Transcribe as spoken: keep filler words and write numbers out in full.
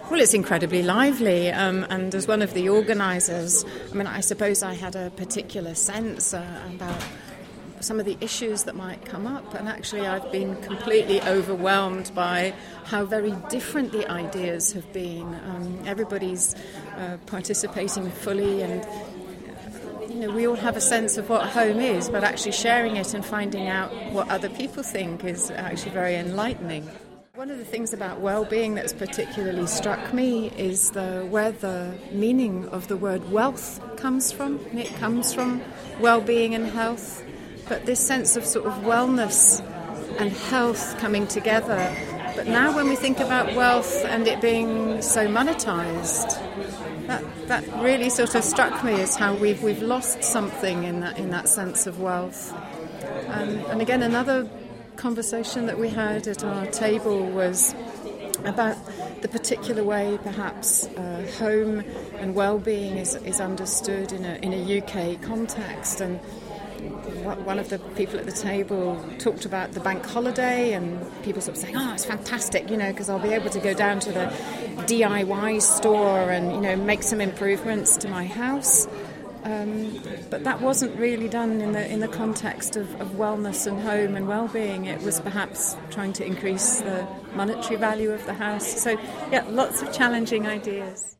Well, it's incredibly lively, um, and as one of the organisers, I mean, I suppose I had a particular sense uh, about some of the issues that might come up, and actually I've been completely overwhelmed by how very different the ideas have been. Um, everybody's uh, participating fully, and you know, we all have a sense of what home is, but actually sharing it and finding out what other people think is actually very enlightening. One of the things about well-being that's particularly struck me is the, where the meaning of the word wealth comes from. And it comes from well-being and health, but this sense of sort of wellness and health coming together. But now when we think about wealth and it being so monetised, that that really sort of struck me as how we've we've lost something in that in that sense of wealth. And, and again, another conversation that we had at our table was about the particular way perhaps uh, home and well-being is, is understood in a, in a U K context. And one of the people at the table talked about the bank holiday, and people sort of saying, oh, it's fantastic, you know, because I'll be able to go down to the D I Y store and, you know, make some improvements to my house. Um, but that wasn't really done in the in the context of, of wellness and home and well-being. It was perhaps trying to increase the monetary value of the house. So, yeah, lots of challenging ideas.